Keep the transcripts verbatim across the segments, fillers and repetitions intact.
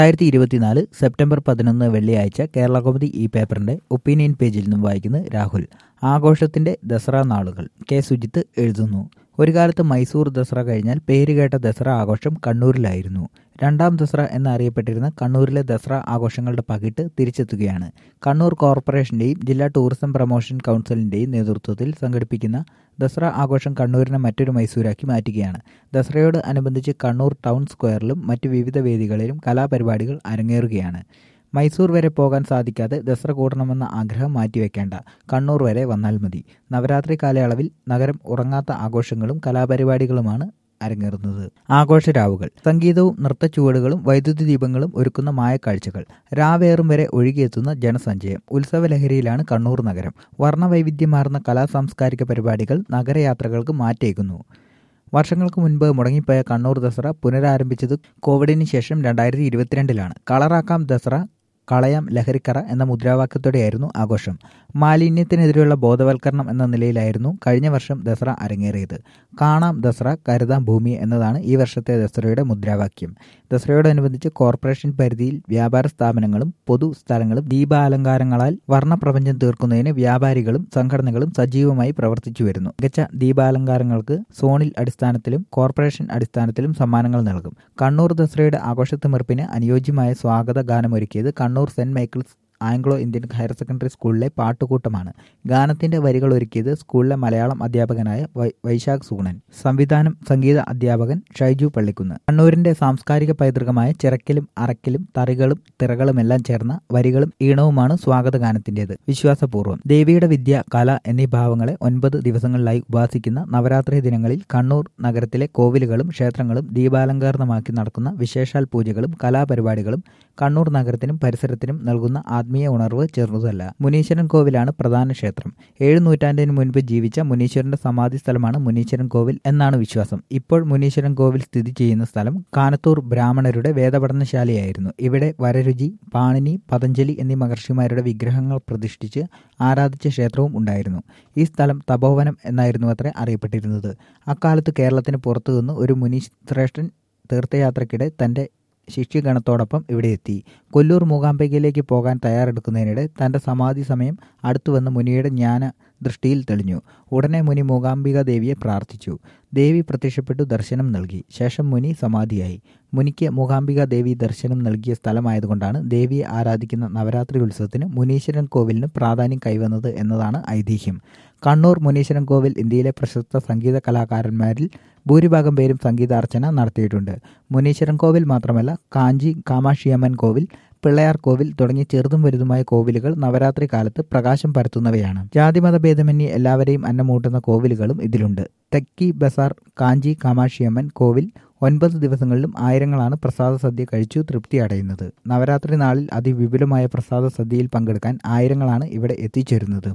രണ്ടായിരത്തി ഇരുപത്തിനാല് സെപ്റ്റംബർ പതിനൊന്ന് വെള്ളിയാഴ്ച കേരളകൗമുദി ഈ പേപ്പറിന്റെ ഒപ്പീനിയൻ പേജിൽ നിന്നും വായിക്കുന്നത് രാഹുൽ. ആഘോഷത്തിന്റെ ദസറ നാളുകൾ. കെ സുജിത്ത് എഴുതുന്നു. ഒരു കാലത്ത് മൈസൂർ ദസറ കഴിഞ്ഞാൽ പേരുകേട്ട ദസറ ആഘോഷം കണ്ണൂരിലായിരുന്നു. രണ്ടാം ദസറ എന്നറിയപ്പെട്ടിരുന്ന കണ്ണൂരിലെ ദസറ ആഘോഷങ്ങളുടെ പകിട്ട് തിരിച്ചെത്തുകയാണ്. കണ്ണൂർ കോർപ്പറേഷന്റെയും ജില്ലാ ടൂറിസം പ്രൊമോഷൻ കൗൺസിലിന്റെയും നേതൃത്വത്തിൽ സംഘടിപ്പിക്കുന്ന ദസറ ആഘോഷം കണ്ണൂരിനെ മറ്റൊരു മൈസൂരാക്കി മാറ്റുകയാണ്. ദസറയോട് അനുബന്ധിച്ച് കണ്ണൂർ ടൗൺ സ്ക്വയറിലും മറ്റു വിവിധ വേദികളിലും കലാപരിപാടികൾ അരങ്ങേറുകയാണ്. മൈസൂർ വരെ പോകാൻ സാധിക്കാതെ ദസറ കൂടണമെന്ന ആഗ്രഹം മാറ്റിവെക്കേണ്ട, കണ്ണൂർ വരെ വന്നാൽ മതി. നവരാത്രി കാലയളവിൽ നഗരം ഉറങ്ങാത്ത ആഘോഷങ്ങളും കലാപരിപാടികളുമാണ് അരങ്ങേറുന്നത്. ആഘോഷരാവുകൾ. സംഗീതവും നൃത്തച്ചുവടുകളും വൈദ്യുതി ദീപങ്ങളും ഒരുക്കുന്ന മായക്കാഴ്ചകൾ. രാവേറും വരെ ഒഴുകിയെത്തുന്ന ജനസഞ്ചയം. ഉത്സവലഹരിയിലാണ് കണ്ണൂർ നഗരം. വർണ്ണവൈവിധ്യമാർന്ന കലാ സാംസ്കാരിക പരിപാടികൾ നഗരയാത്രകൾക്ക് മാറ്റേകുന്നു. വർഷങ്ങൾക്ക് മുൻപ് മുടങ്ങിപ്പോയ കണ്ണൂർ ദസറ പുനരാരംഭിച്ചത് കോവിഡിന് ശേഷം രണ്ടായിരത്തി ഇരുപത്തിരണ്ടിലാണ്. കളറാക്കാം ദസറ, കളയാം ലഹരിക്കറ എന്ന മുദ്രാവാക്യത്തോടെയായിരുന്നു ആഘോഷം. മാലിന്യത്തിനെതിരെയുള്ള ബോധവൽക്കരണം എന്ന നിലയിലായിരുന്നു കഴിഞ്ഞ വർഷം ദസറ അരങ്ങേറിയത്. കാണാം ദസറ, കരുതാം ഭൂമി എന്നതാണ് ഈ വർഷത്തെ ദസറയുടെ മുദ്രാവാക്യം. ദസറയോടനുബന്ധിച്ച് കോർപ്പറേഷൻ പരിധിയിൽ വ്യാപാര സ്ഥാപനങ്ങളും പൊതു സ്ഥലങ്ങളും ദീപാലങ്കാരങ്ങളാൽ വർണ്ണപ്രപഞ്ചം തീർക്കുന്നതിന് വ്യാപാരികളും സംഘടനകളും സജീവമായി പ്രവർത്തിച്ചു വരുന്നു. മികച്ച ദീപാലങ്കാരങ്ങൾക്ക് സോണിൽ അടിസ്ഥാനത്തിലും കോർപ്പറേഷൻ അടിസ്ഥാനത്തിലും സമ്മാനങ്ങൾ നൽകും. കണ്ണൂർ ദസറയുടെ ആഘോഷത്തിമിർപ്പിന് അനുയോജ്യമായ സ്വാഗത ഗാനമൊരുക്കിയത് Kannur Saint Michael's Anglo Indian higher secondary സ്കൂളിലെ പാട്ടുകൂട്ടമാണ്. ഗാനത്തിന്റെ വരികൾ ഒരുക്കിയത് സ്കൂളിലെ മലയാളം അധ്യാപകനായ വൈശാഖ് സൂണൻ. സംവിധാനം സംഗീത അധ്യാപകൻ ഷൈജു പള്ളിക്കുന്ന്. കണ്ണൂരിന്റെ സാംസ്കാരിക പൈതൃകമായ ചിറക്കലും അറക്കലും തറികളും തിറകളുമെല്ലാം ചേർന്ന വരികളും ഈണവുമാണ് സ്വാഗത ഗാനത്തിന്റേത്. വിശ്വാസപൂർവ്വം. ദേവിയുടെ വിദ്യ, കല എന്നീ ഭാവങ്ങളെ ഒൻപത് ദിവസങ്ങളിലായി ഉപാസിക്കുന്ന നവരാത്രി ദിനങ്ങളിൽ കണ്ണൂർ നഗരത്തിലെ കോവിലുകളും ക്ഷേത്രങ്ങളും ദീപാലങ്കാരമാക്കി നടക്കുന്ന വിശേഷാൽ പൂജകളും കലാപരിപാടികളും കണ്ണൂർ നഗരത്തിനും പരിസരത്തിനും നൽകുന്ന ആത്മീയ ഉണർവ് ചെറുതല്ല. മുനീശ്വരൻ കോവിലാണ് പ്രധാന ക്ഷേത്രം. ഏഴു നൂറ്റാണ്ടിന് മുൻപ് ജീവിച്ച മുനീശ്വരന്റെ സമാധി സ്ഥലമാണ് മുനീശ്വരൻ കോവിൽ എന്നാണ് വിശ്വാസം. ഇപ്പോൾ മുനീശ്വരൻ കോവിൽ സ്ഥിതി ചെയ്യുന്ന സ്ഥലം കാനത്തൂർ ബ്രാഹ്മണരുടെ വേദപഠനശാലയായിരുന്നു. ഇവിടെ വരരുചി, പാണിനി, പതഞ്ജലി എന്നീ മഹർഷിമാരുടെ വിഗ്രഹങ്ങൾ പ്രതിഷ്ഠിച്ച് ആരാധിച്ച ക്ഷേത്രവും ഉണ്ടായിരുന്നു. ഈ സ്ഥലം തപോവനം എന്നായിരുന്നു അത്രേ അറിയപ്പെട്ടിരുന്നത്. അക്കാലത്ത് കേരളത്തിന് പുറത്തുനിന്ന് ഒരു മുനിശ്രേഷ്ഠൻ തീർത്ഥയാത്രയ്ക്കിടെ തന്റെ ശിഷ്യഗണത്തോടൊപ്പം ഇവിടെ എത്തി. കൊല്ലൂർ മൂകാംബികയിലേക്ക് പോകാൻ തയ്യാറെടുക്കുന്നതിനിടെ തന്റെ സമാധി സമയം അടുത്തുവന്ന് മുനിയുടെ ജ്ഞാന ദൃഷ്ടിയിൽ തെളിഞ്ഞു. ഉടനെ മുനി മൂകാംബിക ദേവിയെ പ്രാർത്ഥിച്ചു. ദേവി പ്രത്യക്ഷപ്പെട്ടു ദർശനം നൽകി. ശേഷം മുനി സമാധിയായി. മുനിക്ക് മൂകാംബിക ദേവി ദർശനം നൽകിയ സ്ഥലമായതുകൊണ്ടാണ് ദേവിയെ ആരാധിക്കുന്ന നവരാത്രി ഉത്സവത്തിന് മുനീശ്വരൻ കോവിലിന് പ്രാധാന്യം കൈവന്നത് എന്നതാണ് ഐതിഹ്യം. കണ്ണൂർ മുനീശ്വരൻ കോവിൽ ഇന്ത്യയിലെ പ്രശസ്ത സംഗീത കലാകാരന്മാരിൽ ഭൂരിഭാഗം പേരും സംഗീതാർച്ചന നടത്തിയിട്ടുണ്ട്. മുനീശ്വരൻ കോവിൽ മാത്രമല്ല, കാഞ്ചി കാമാക്ഷിയമ്മൻ കോവിൽ, പിള്ളയാർ കോവിൽ തുടങ്ങി ചെറുതും വലുതുമായ കോവിലുകൾ നവരാത്രി കാലത്ത് പ്രകാശം പരത്തുന്നവയാണ്. ജാതിമത ഭേദമന്യേ എല്ലാവരെയും അന്നമൂട്ടുന്ന കോവിലുകളും ഇതിലുണ്ട്. തെക്കി ബസാർ കാഞ്ചി കാമാക്ഷിയമ്മൻ കോവിൽ ഒൻപത് ദിവസങ്ങളിലും ആയിരങ്ങളാണ് പ്രസാദ സദ്യ കഴിച്ചു തൃപ്തി അടയുന്നത്. നവരാത്രി നാളിൽ അതിവിപുലമായ പ്രസാദ സദ്യയിൽ പങ്കെടുക്കാൻ ആയിരങ്ങളാണ് ഇവിടെ എത്തിച്ചേരുന്നത്.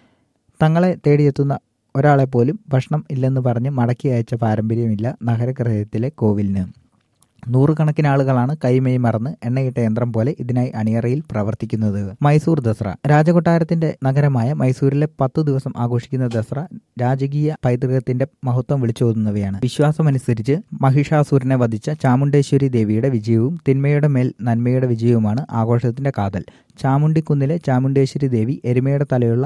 തങ്ങളെ തേടിയെത്തുന്ന ഒരാളെപ്പോലും ഭക്ഷണം ഇല്ലെന്ന് പറഞ്ഞ് മടക്കി അയച്ച പാരമ്പര്യമില്ല നഗരഹൃദയത്തിലെ കോവിലിന്. നൂറുകണക്കിന് ആളുകളാണ് കൈമേയ് മറന്ന് എണ്ണയിട്ട യന്ത്രം പോലെ ഇതിനായി അണിയറയിൽ പ്രവർത്തിക്കുന്നത്. മൈസൂർ ദസറ. രാജകൊട്ടാരത്തിന്റെ നഗരമായ മൈസൂരിലെ പത്തു ദിവസം ആഘോഷിക്കുന്ന ദസറ രാജകീയ പൈതൃകത്തിന്റെ മഹത്വം വിളിച്ചോതുന്നവയാണ്. വിശ്വാസമനുസരിച്ച് മഹിഷാസുരനെ വധിച്ച ചാമുണ്ടേശ്വരി ദേവിയുടെ വിജയവും തിന്മയുടെ മേൽ നന്മയുടെ വിജയവുമാണ് ആഘോഷത്തിന്റെ കാതൽ. ചാമുണ്ടിക്കുന്നിലെ ചാമുണ്ടേശ്വരി ദേവി എരുമയുടെ തലയുള്ള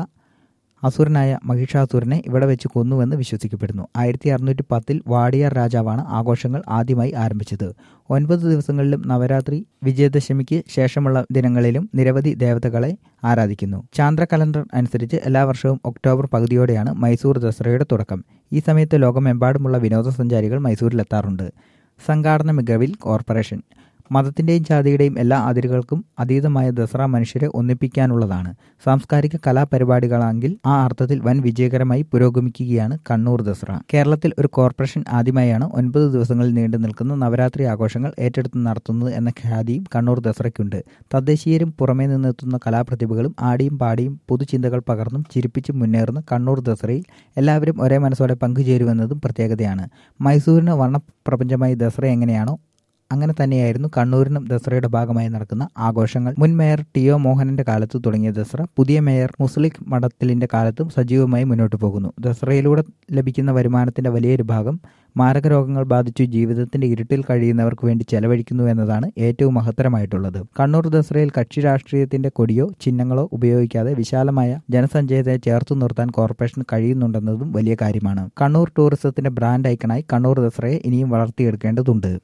അസുരനായ മഹിഷാസുരനെ ഇവിടെ വെച്ച് കൊന്നുവെന്ന് വിശ്വസിക്കപ്പെടുന്നു. ആയിരത്തി അറുന്നൂറ്റി പത്തിൽ വാടിയാർ രാജാവാണ് ആഘോഷങ്ങൾ ആദ്യമായി ആരംഭിച്ചത്. ഒൻപത് ദിവസങ്ങളിലും നവരാത്രി വിജയദശമിക്ക് ശേഷമുള്ള ദിനങ്ങളിലും നിരവധി ദേവതകളെ ആരാധിക്കുന്നു. ചാന്ദ്ര കലണ്ടർ അനുസരിച്ച് എല്ലാ വർഷവും ഒക്ടോബർ പകുതിയോടെയാണ് മൈസൂർ ദസറയുടെ തുടക്കം. ഈ സമയത്ത് ലോകമെമ്പാടുമുള്ള വിനോദസഞ്ചാരികൾ മൈസൂരിലെത്താറുണ്ട്. സംഘാടന മികവിൽ കോർപ്പറേഷൻ. മതത്തിന്റെയും ജാതിയുടെയും എല്ലാ അതിരുകൾക്കും അതീതമായ ദസറ മനുഷ്യരെ ഒന്നിപ്പിക്കാനുള്ളതാണ്. സാംസ്കാരിക കലാപരിപാടികളാണെങ്കിൽ ആ അർത്ഥത്തിൽ വൻ വിജയകരമായി പുരോഗമിക്കുകയാണ് കണ്ണൂർ ദസറ. കേരളത്തിൽ ഒരു കോർപ്പറേഷൻ ആദ്യമായാണ് ഒൻപത് ദിവസങ്ങളിൽ നീണ്ടു നിൽക്കുന്ന നവരാത്രി ആഘോഷങ്ങൾ ഏറ്റെടുത്ത് നടത്തുന്നത് എന്ന ഖ്യാതിയും കണ്ണൂർ ദസറയ്ക്കുണ്ട്. തദ്ദേശീയരും പുറമേ നിന്നെത്തുന്ന കലാപ്രതിഭകളും ആടിയും പാടിയും പുതുചിന്തകൾ പകർന്നും ചിരിപ്പിച്ചും മുന്നേറുന്ന കണ്ണൂർ ദസറയിൽ എല്ലാവരും ഒരേ മനസ്സോടെ പങ്കുചേരുമെന്നതും പ്രത്യേകതയാണ്. മൈസൂരിന് വർണ്ണപ്രപഞ്ചമായി ദസറ എങ്ങനെയാണോ അങ്ങനെ തന്നെയായിരുന്നു കണ്ണൂരിനും ദസറയുടെ ഭാഗമായി നടക്കുന്ന ആഘോഷങ്ങൾ. മുൻ മേയർ ടി ഒ മോഹനന്റെ കാലത്ത് തുടങ്ങിയ ദസറ പുതിയ മേയർ മുസ്ലിഖ് മഠത്തിലിന്റെ കാലത്തും സജീവമായി മുന്നോട്ട് പോകുന്നു. ദസറയിലൂടെ ലഭിക്കുന്ന വരുമാനത്തിന്റെ വലിയൊരു ഭാഗം മാരകരോഗങ്ങൾ ബാധിച്ചു ജീവിതത്തിന്റെ ഇരുട്ടിൽ കഴിയുന്നവർക്ക് വേണ്ടി ചെലവഴിക്കുന്നു എന്നതാണ് ഏറ്റവും മഹത്തരമായിട്ടുള്ളത്. കണ്ണൂർ ദസറയിൽ കക്ഷി രാഷ്ട്രീയത്തിന്റെ കൊടിയോ ചിഹ്നങ്ങളോ ഉപയോഗിക്കാതെ വിശാലമായ ജനസഞ്ചയത്തെ ചേർത്തു നിർത്താൻ കോർപ്പറേഷൻ കഴിയുന്നുണ്ടെന്നതും വലിയ കാര്യമാണ്. കണ്ണൂർ ടൂറിസത്തിന്റെ ബ്രാൻഡ് ഐക്കണായി കണ്ണൂർ ദസറയെ ഇനിയും വളർത്തിയെടുക്കേണ്ടതുണ്ട്.